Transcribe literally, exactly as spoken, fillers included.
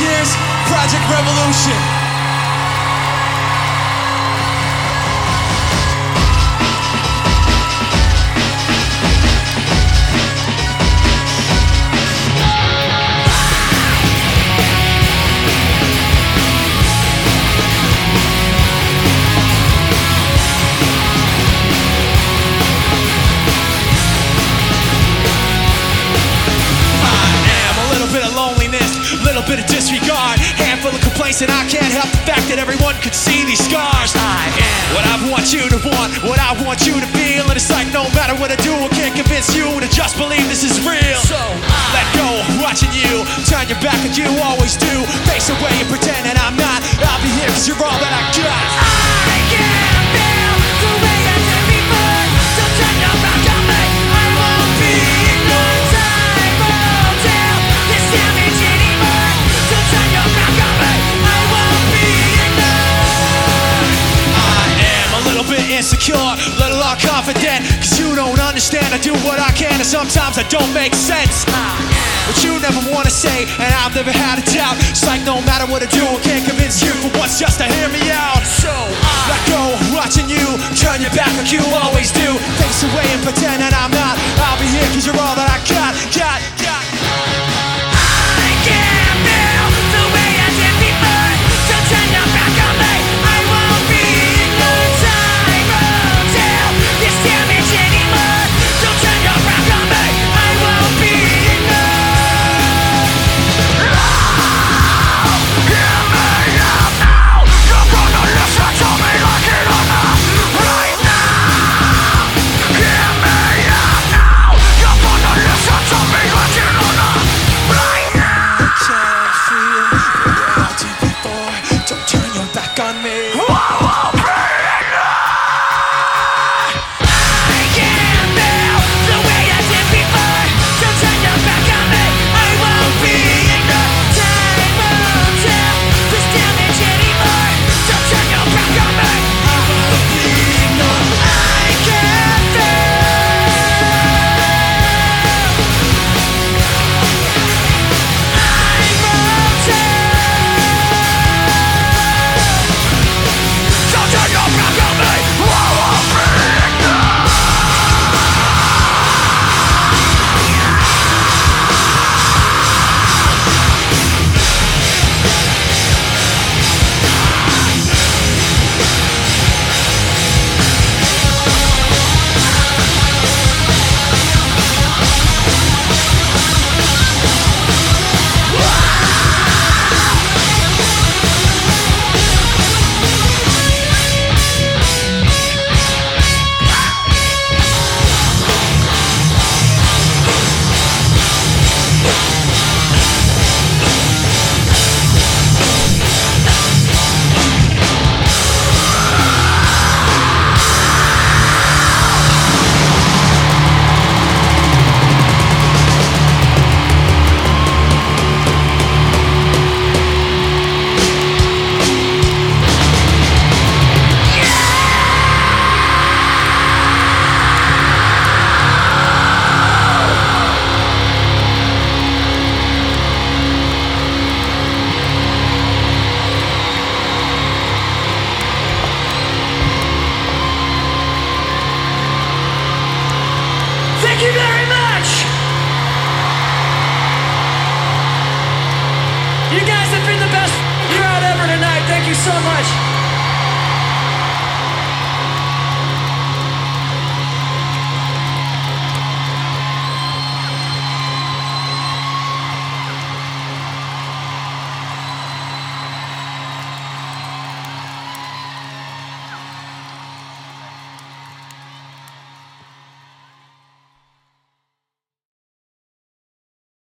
Cheers, Project Revolution. Little bit of disregard, handful of complaints, and I can't help the fact that everyone could see these scars. I am what I want you to want, what I want you to feel, and it's like no matter what I do, I can't convince you to just believe this is real. So I let go, watching you turn your back like you always do, face away and pretend that I'm not. I'll be here 'cause you're all that I got. I can't feel the way I did before, so turn your back on me. I won't be ignored. Time won't tell this damage anymore. So turn your back on me. I won't be ignored. I am a little bit insecure, a little unconfident, 'cause you don't understand. I do what I can and sometimes I don't make sense. But you never wanna say, and I've never had a doubt. It's like no matter what I do, I can't convince you for once just to hear me out. So I let go, watching you turn your back like you always do, face away and pretend that I'm not. I'll be here 'cause you're all that I got, got, got. I can't feel the way I did before, so turn your back on me. I won't be ignored. Time won't tell this damage anymore. So turn your back on me. I won't be ignored. Thank you very much! You guys have been the best crowd ever tonight.